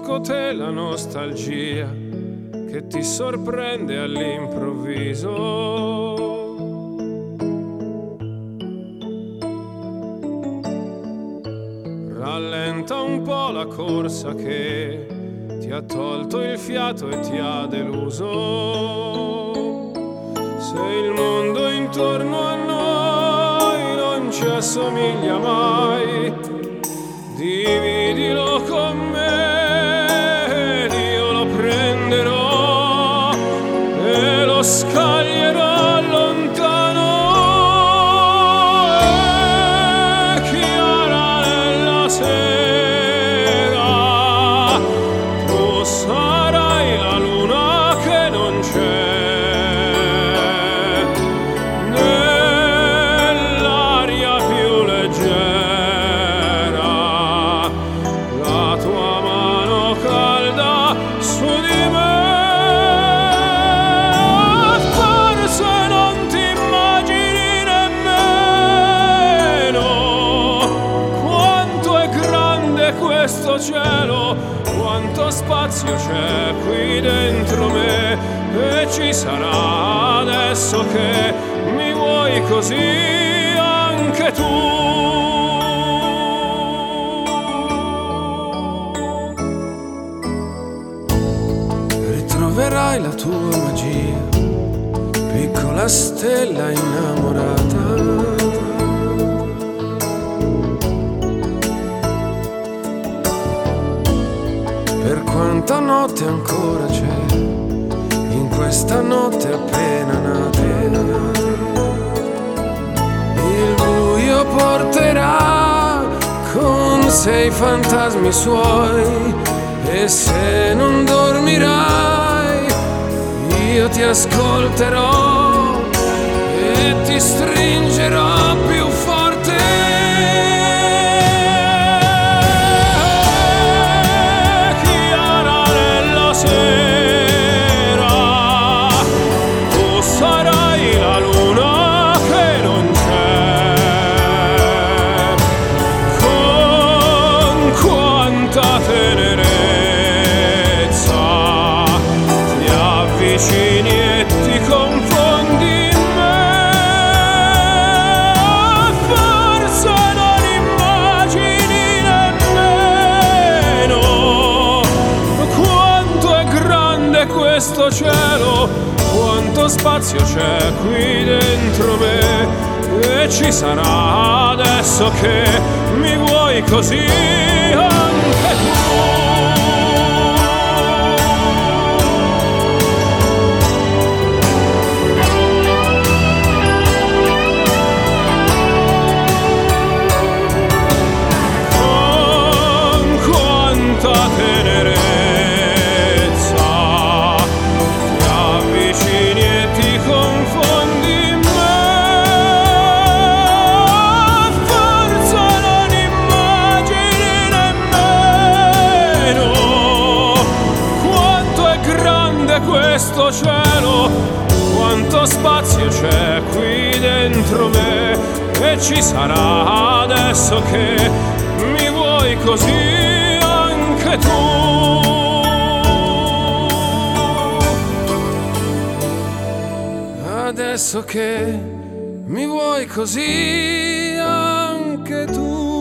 conosco te la nostalgia che ti sorprende all'improvviso. Rallenta un po' la corsa che ti ha tolto il fiato e ti ha deluso. Se il mondo intorno a noi non ci assomiglia mai, dividilo con me ed io lo prenderò e lo scaglierò lontano. E chiara nella sera tu sarai la luna che non c'è nell'aria più leggera, la tua mano calda su di me. Forse non ti immagini nemmeno quanto è grande questo cielo, quanto spazio c'è qui dentro me, e ci sarà adesso che mi vuoi così anche tu. Ritroverai la tua magia, piccola stella innamorata. Per quanta notte ancora c'è in questa notte appena nata, il buio porterà con sé i fantasmi suoi, e se non dormirai io ti ascolterò e ti stringerò più forte. Chiara nella sera tu sarai la luna che non c'è, con quanta tenerezza ti avvicini e ti confondi in me. Forse non immagini nemmeno quanto è grande questo cielo, quanto spazio c'è qui dentro me, e ci sarà adesso che mi vuoi così anche tu. Tenerezza ti avvicini e ti confondi in me. Forse non immagini nemmeno quanto è grande questo cielo, quanto spazio c'è qui dentro me, e ci sarà adesso che mi vuoi così anche tu. Adesso che mi vuoi così anche tu.